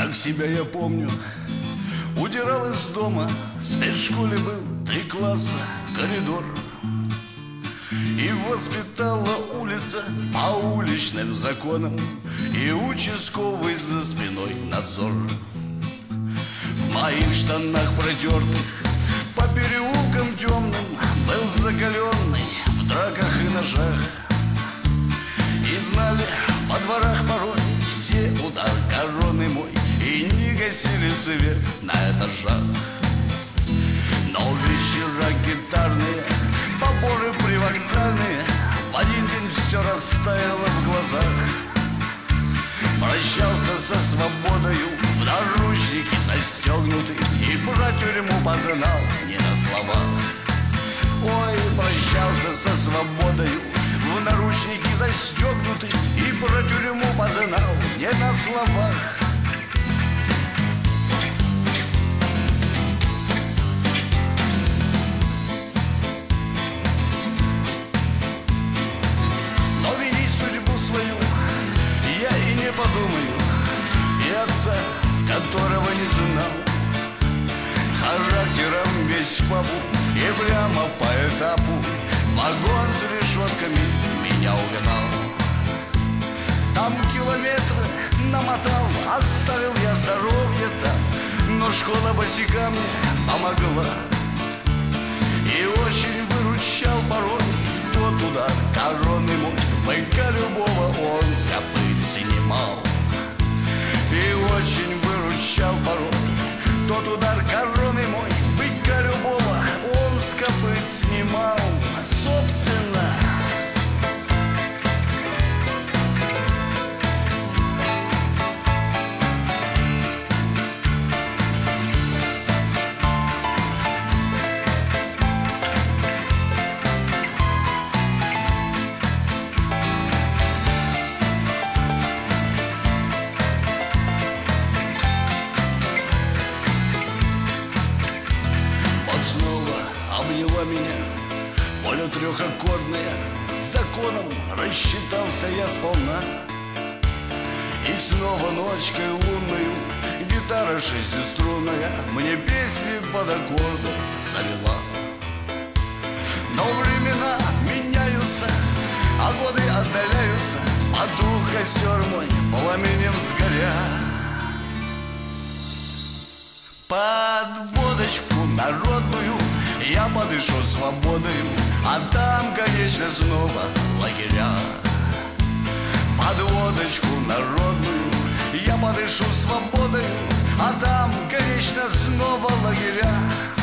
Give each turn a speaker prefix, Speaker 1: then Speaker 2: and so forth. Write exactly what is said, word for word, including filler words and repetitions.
Speaker 1: Как себя я помню, удирал из дома. В спецшколе был три класса, коридор. И воспитала улица по уличным законам, и участковый за спиной надзор. В моих штанах протертых по переулкам темным был закаленный в драках и ножах. И знали во дворах порой все удар короны мой, и не гасили свет на этажах. Но вечера гитарные, поборы привокзальные, в один день все растаяло в глазах. Прощался со свободою, в наручники застегнутый, и про тюрьму познал не на словах. Ой, прощался со свободою, в наручники застегнутый, и про тюрьму познал не на словах. Подумаю, и отца, которого не знал, характером весь в папу, и прямо по этапу вагон с решетками меня угнал. Там километры намотал, оставил я здоровье там, но школа босика мне помогла. И очень выручал порой тот удар короны мой, быка любого он с копыт снимал. И очень выручал порой тот удар короны мой, быка любого он с копыт снимал. Собственно, меня поле трехаккордная, с законом рассчитался я сполна. И снова ночкой лунною гитара шестиструнная мне песни под аккорды завела. Но времена меняются, а годы отдаляются, потух костер мой пламенем сгоря. Под водочку народную я подышу свободою, а там, конечно, снова лагеря. Под водочку народную я подышу свободою, а там, конечно, снова лагеря.